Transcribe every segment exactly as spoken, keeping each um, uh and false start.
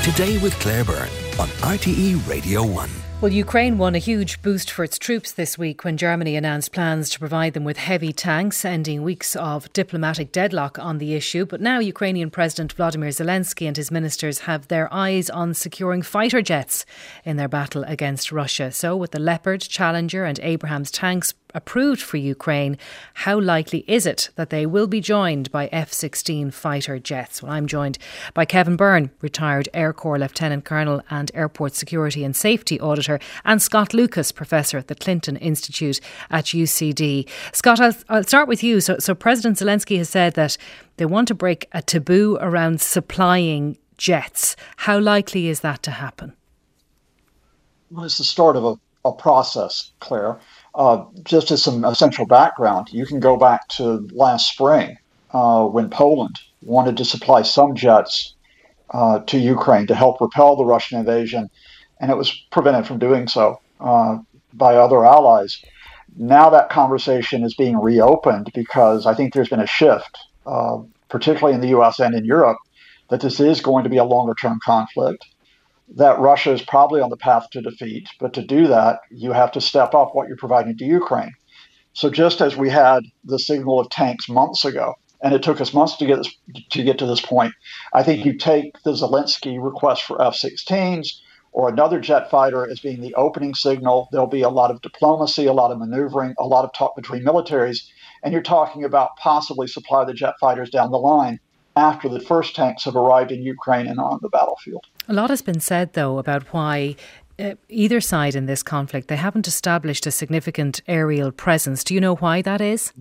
Today with Claire Byrne on R T E Radio one. Well, Ukraine won a huge boost for its troops this week when Germany announced plans to provide them with heavy tanks, ending weeks of diplomatic deadlock on the issue. But now Ukrainian President Vladimir Zelensky and his ministers have their eyes on securing fighter jets in their battle against Russia. So with the Leopard, Challenger and Abrams tanks approved for Ukraine, how likely is it that they will be joined by F sixteen fighter jets? Well, I'm joined by Kevin Byrne, retired Air Corps Lieutenant Colonel and Airport Security and Safety Auditor, and Scott Lucas, Professor at the Clinton Institute at U C D. Scott, I'll, I'll start with you. So, so President Zelensky has said that they want to break a taboo around supplying jets. How likely is that to happen? Well, it's the start of a, a process, Claire. Uh, just as some essential background, you can go back to last spring uh, when Poland wanted to supply some jets uh, to Ukraine to help repel the Russian invasion, and it was prevented from doing so uh, by other allies. Now that conversation is being reopened because I think there's been a shift, uh, particularly in the U S and in Europe, that this is going to be a longer-term conflict, that Russia is probably on the path to defeat. But to do that, you have to step up what you're providing to Ukraine. So just as we had the signal of tanks months ago, and it took us months to get this, to get to this point, I think you take the Zelensky request for F sixteens or another jet fighter as being the opening signal. There'll be a lot of diplomacy, a lot of maneuvering, a lot of talk between militaries, and you're talking about possibly supply the jet fighters down the line after the first tanks have arrived in Ukraine and on the battlefield. A lot has been said, though, about why uh, either side in this conflict, they haven't established a significant aerial presence. Do you know why that is?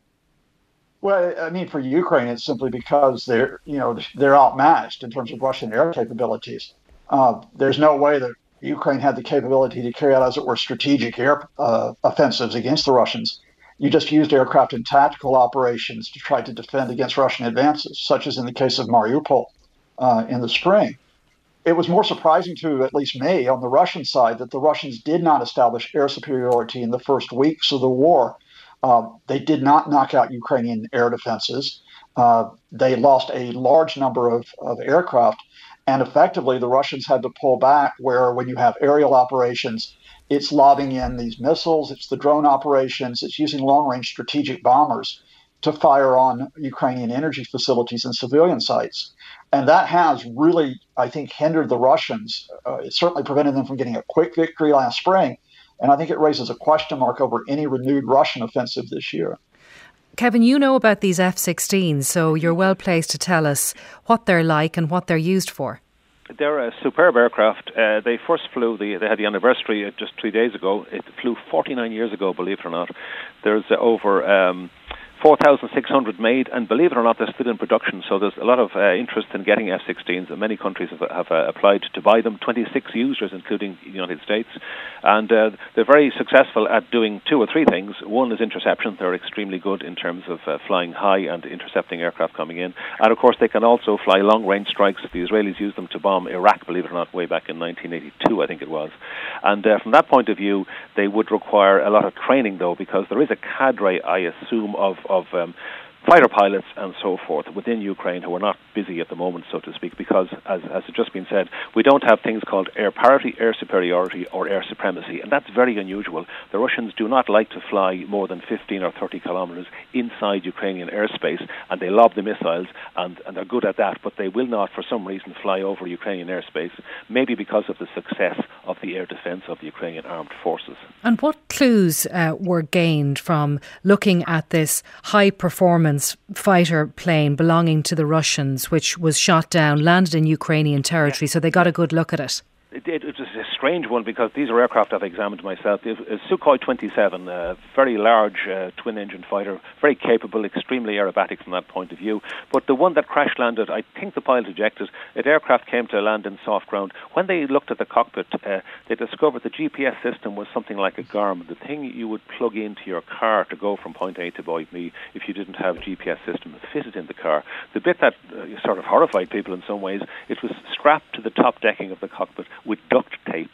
Well, I mean, for Ukraine, it's simply because they're, you know, they're outmatched in terms of Russian air capabilities. Uh, there's no way that Ukraine had the capability to carry out, as it were, strategic air uh, offensives against the Russians. You just used aircraft in tactical operations to try to defend against Russian advances, such as in the case of Mariupol uh, in the spring. It was more surprising to at least me on the Russian side that the Russians did not establish air superiority in the first weeks of the war. Uh, they did not knock out Ukrainian air defenses. Uh, they lost a large number of, of aircraft, and effectively the Russians had to pull back, where when you have aerial operations, it's lobbing in these missiles, it's the drone operations, it's using long-range strategic bombers to fire on Ukrainian energy facilities and civilian sites. And that has really, I think, hindered the Russians. Uh, it certainly prevented them from getting a quick victory last spring. And I think it raises a question mark over any renewed Russian offensive this year. Kevin, you know about these F sixteens, so you're well placed to tell us what they're like and what they're used for. They're a superb aircraft. Uh, they first flew, the, they had the anniversary just three days ago. It flew forty-nine years ago, believe it or not. There's uh, over um, four thousand six hundred made, and believe it or not, they're still in production. So there's a lot of uh, interest in getting F sixteens, and many countries have, have uh, applied to buy them, twenty-six users, including the United States. And uh, they're very successful at doing two or three things. One is interception. They're extremely good in terms of uh, flying high and intercepting aircraft coming in. And of course, they can also fly long-range strikes. The Israelis used them to bomb Iraq, believe it or not, way back in nineteen eighty-two, I think it was. And uh, from that point of view, they would require a lot of training, though, because there is a cadre, I assume, of, of um, fighter pilots and so forth within Ukraine who are not busy at the moment, so to speak, because, as has just been said, we don't have things called air parity, air superiority, or air supremacy, and that's very unusual. The Russians do not like to fly more than fifteen or thirty kilometres inside Ukrainian airspace, and they lob the missiles, and, and they're good at that, but they will not, for some reason, fly over Ukrainian airspace, maybe because of the success of the air defence of the Ukrainian armed forces. And what clues uh, were gained from looking at this high-performance fighter plane belonging to the Russians, which was shot down, landed in Ukrainian territory, so they got a good look at it? It, it, it was a strange one because these are aircraft I've examined myself. It, it's Sukhoi twenty-seven, a very large uh, twin-engine fighter, very capable, extremely aerobatic from that point of view. But the one that crash-landed, I think the pilot ejected. That aircraft came to land in soft ground. When they looked at the cockpit, uh, they discovered the G P S system was something like a Garmin, the thing you would plug into your car to go from point A to point B if you didn't have a G P S system fitted in the car. The bit that uh, sort of horrified people in some ways, it was strapped to the top decking of the cockpit with duct tape,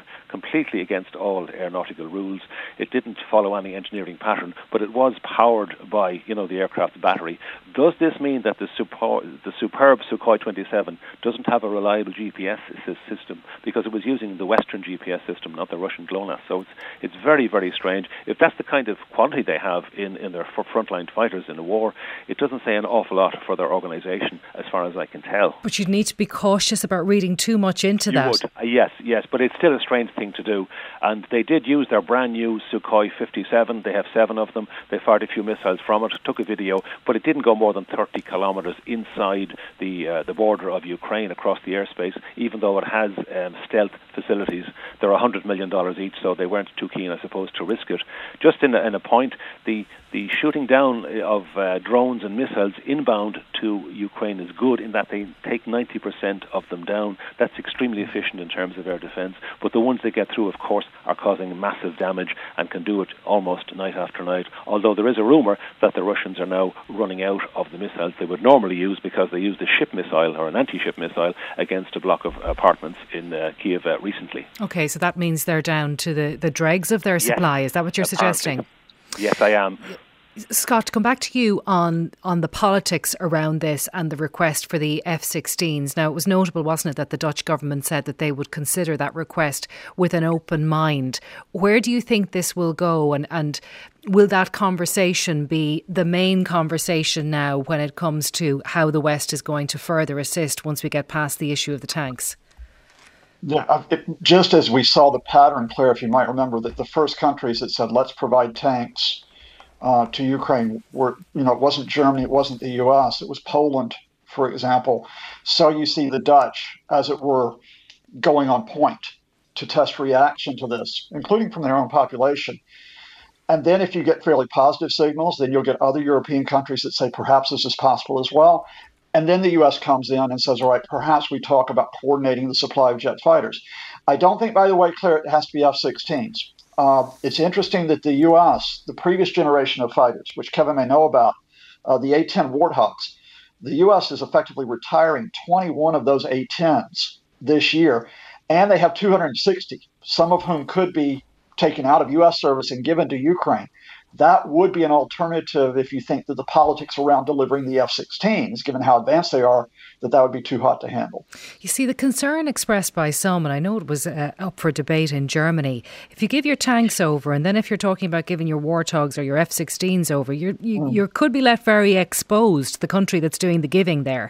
completely against all aeronautical rules. It didn't follow any engineering pattern, but it was powered by, you know, the aircraft battery. Does this mean that the, super, the superb Sukhoi twenty-seven doesn't have a reliable G P S system because it was using the Western G P S system, not the Russian GLONASS? So it's it's very, very strange. If that's the kind of quality they have in, in their frontline fighters in the war, it doesn't say an awful lot for their organisation, as far as I can tell. But you'd need to be cautious about reading too much into you that. Would. Uh, yes, yes, but it's still a strange thing to do. And they did use their brand new Sukhoi fifty-seven. They have seven of them. They fired a few missiles from it, took a video, but it didn't go more than thirty kilometres inside the uh, the border of Ukraine across the airspace, even though it has um, stealth facilities. They're one hundred million dollars each, so they weren't too keen, I suppose, to risk it. Just in a, in a point, the the shooting down of uh, drones and missiles inbound to Ukraine is good in that they take ninety percent of them down. That's extremely efficient in terms of air defence. But the ones they get through, of course, are causing massive damage and can do it almost night after night. Although there is a rumour that the Russians are now running out of the missiles they would normally use because they used a ship missile or an anti-ship missile against a block of apartments in uh, Kiev uh, recently. Okay, so that means they're down to the, the dregs of their supply. Yes, is that what you're apparently suggesting? Yes, I am. Scott, to come back to you on, on the politics around this and the request for the F sixteens. Now, it was notable, wasn't it, that the Dutch government said that they would consider that request with an open mind. Where do you think this will go, and, and will that conversation be the main conversation now when it comes to how the West is going to further assist once we get past the issue of the tanks? Yeah, it, just as we saw the pattern, Claire, if you might remember, that the first countries that said, let's provide tanks Uh, to Ukraine were, you know, it wasn't Germany, it wasn't the U S, it was Poland, for example. So you see the Dutch, as it were, going on point to test reaction to this, including from their own population. And then if you get fairly positive signals, then you'll get other European countries that say perhaps this is possible as well. And then the U S comes in and says, all right, perhaps we talk about coordinating the supply of jet fighters. I don't think, by the way, Claire, it has to be F sixteens. Uh, it's interesting that the U S, the previous generation of fighters, which Kevin may know about, uh, the A ten Warthogs, the U S is effectively retiring twenty-one of those A tens this year, and they have two hundred sixty, some of whom could be taken out of U S service and given to Ukraine. That would be an alternative if you think that the politics around delivering the F sixteens, given how advanced they are, that that would be too hot to handle. You see, the concern expressed by some, and I know it was uh, up for debate in Germany, if you give your tanks over, and then if you're talking about giving your Warthogs or your F sixteens over, you're, you mm. you could be left very exposed, the country that's doing the giving there.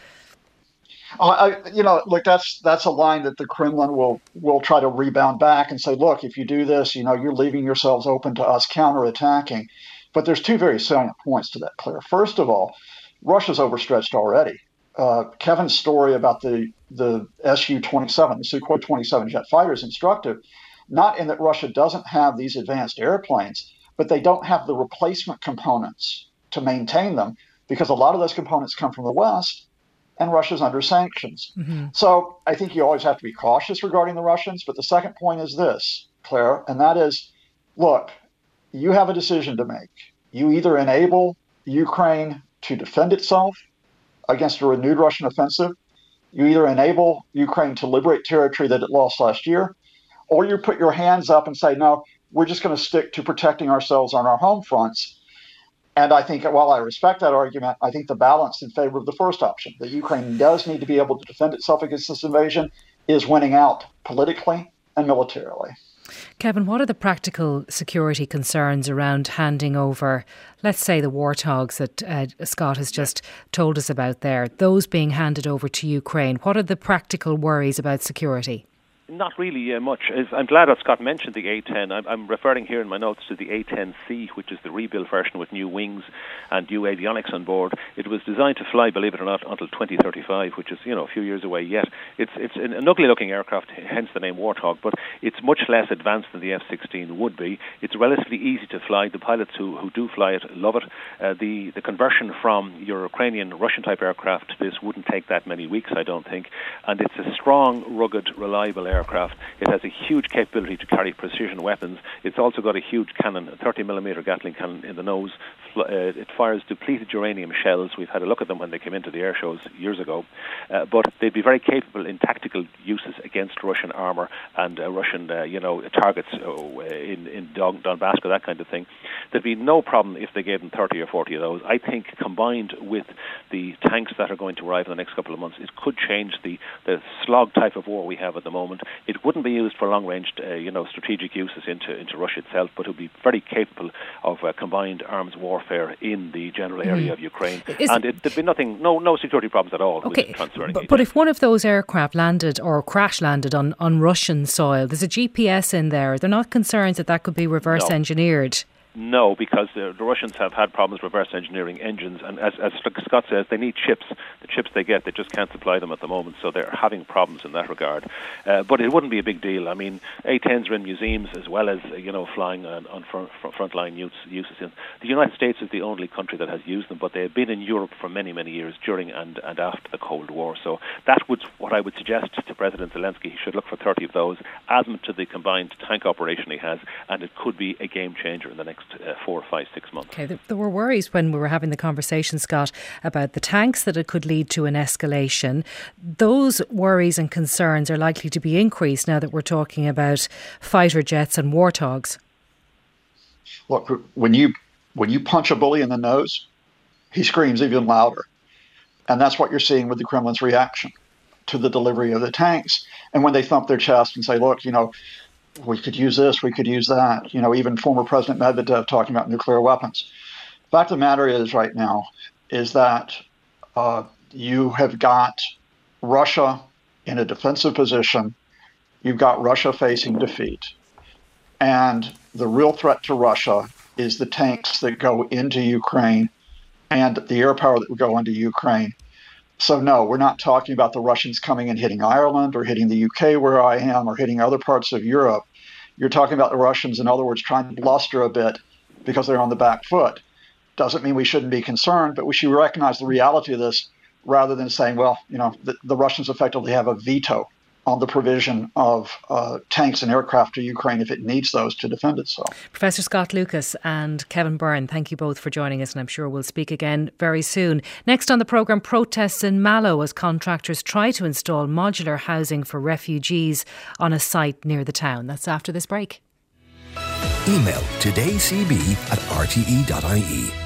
Uh, I, you know, look, that's that's a line that the Kremlin will will try to rebound back and say, look, if you do this, you know, you're leaving yourselves open to us counterattacking. But there's two very salient points to that, Claire. First of all, Russia's overstretched already. Uh, Kevin's story about the the S U twenty-seven, the Sukhoi twenty-seven jet fighter is instructive, not in that Russia doesn't have these advanced airplanes, but they don't have the replacement components to maintain them because a lot of those components come from the West. And Russia's under sanctions. Mm-hmm. So I think you always have to be cautious regarding the Russians. But the second point is this, Claire, and that is, look, you have a decision to make. You either enable Ukraine to defend itself against a renewed Russian offensive, you either enable Ukraine to liberate territory that it lost last year, or you put your hands up and say, no, we're just going to stick to protecting ourselves on our home fronts. And I think, while I respect that argument, I think the balance in favor of the first option, that Ukraine does need to be able to defend itself against this invasion, is winning out politically and militarily. Kevin, what are the practical security concerns around handing over, let's say, the Warthogs that uh, Scott has just told us about there, those being handed over to Ukraine? What are the practical worries about security? Not really uh, much. I'm glad that Scott mentioned the A ten. I'm, I'm referring here in my notes to the A ten C, which is the rebuilt version with new wings and new avionics on board. It was designed to fly, believe it or not, until twenty thirty-five, which is, you know, a few years away yet. It's it's an, an ugly-looking aircraft, hence the name Warthog, but it's much less advanced than the F sixteen would be. It's relatively easy to fly. The pilots who, who do fly it love it. Uh, the, the conversion from your Ukrainian Russian-type aircraft to this wouldn't take that many weeks, I don't think. And it's a strong, rugged, reliable aircraft. It has a huge capability to carry precision weapons. It's also got a huge cannon, a thirty millimeter Gatling cannon in the nose. Uh, it fires depleted uranium shells. We've had a look at them when they came into the air shows years ago. Uh, but they'd be very capable in tactical uses against Russian armour and uh, Russian, uh, you know, targets uh, in, in Don- Donbass or that kind of thing. There'd be no problem if they gave them thirty or forty of those. I think combined with the tanks that are going to arrive in the next couple of months, it could change the, the slog type of war we have at the moment. It wouldn't be used for long-range, uh, you know, strategic uses into, into Russia itself, but it would be very capable of uh, combined arms warfare in the general area mm. of Ukraine. Is and it, there'd be nothing, no, no security problems at all okay, with transferring but, it. But if one of those aircraft landed or crash landed on, on Russian soil, there's a G P S in there. They're not concerned that that could be reverse no. engineered. No, because the, the Russians have had problems reverse engineering engines, and as, as Scott says, they need chips. The chips they get, they just can't supply them at the moment, so they're having problems in that regard. Uh, but it wouldn't be a big deal. I mean, A tens are in museums as well as uh, you know flying on, on front, frontline use, uses. In the United States is the only country that has used them, but they have been in Europe for many, many years during and, and after the Cold War. So that would what I would suggest to President Zelensky. He should look for thirty of those, add them to the combined tank operation he has, and it could be a game changer in the next Uh, four, five, six months. Okay, there, there were worries when we were having the conversation, Scott, about the tanks, that it could lead to an escalation. Those worries and concerns are likely to be increased now that we're talking about fighter jets and warthogs. Look, when you when you punch a bully in the nose, he screams even louder. And that's what you're seeing with the Kremlin's reaction to the delivery of the tanks. And when they thump their chest and say, look, you know, we could use this, we could use that. You know, even former President Medvedev talking about nuclear weapons. The fact of the matter is right now is that uh, you have got Russia in a defensive position. You've got Russia facing defeat. And the real threat to Russia is the tanks that go into Ukraine and the air power that would go into Ukraine. So no, we're not talking about the Russians coming and hitting Ireland or hitting the U K where I am or hitting other parts of Europe. You're talking about the Russians, in other words, trying to bluster a bit because they're on the back foot. Doesn't mean we shouldn't be concerned, but we should recognize the reality of this rather than saying, well, you know, the, the Russians effectively have a veto on the provision of uh, tanks and aircraft to Ukraine if it needs those to defend itself. Professor Scott Lucas and Kevin Byrne, thank you both for joining us, and I'm sure we'll speak again very soon. Next on the programme, protests in Mallow as contractors try to install modular housing for refugees on a site near the town. That's after this break. Email todaycb at r t e dot i e.